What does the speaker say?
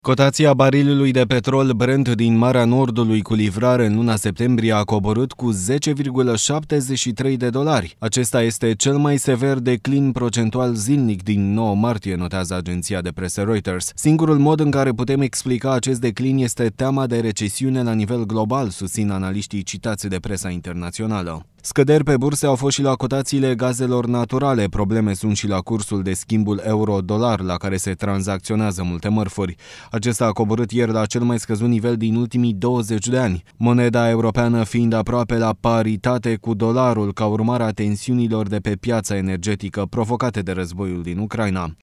Cotația barilului de petrol Brent din Marea Nordului cu livrare în luna septembrie a coborât cu 10,73 de dolari. Acesta este cel mai sever declin procentual zilnic din 9 martie, notează agenția de presă Reuters. Singurul mod în care putem explica acest declin este teama de recesiune la nivel global, susțin analiștii citați de presa internațională. Scăderi pe burse au fost și la cotațiile gazelor naturale, probleme sunt și la cursul de schimbul euro-dolar, la care se tranzacționează multe mărfuri. Acesta a coborât ieri la cel mai scăzut nivel din ultimii 20 de ani, moneda europeană fiind aproape la paritate cu dolarul ca urmare a tensiunilor de pe piața energetică provocate de războiul din Ucraina.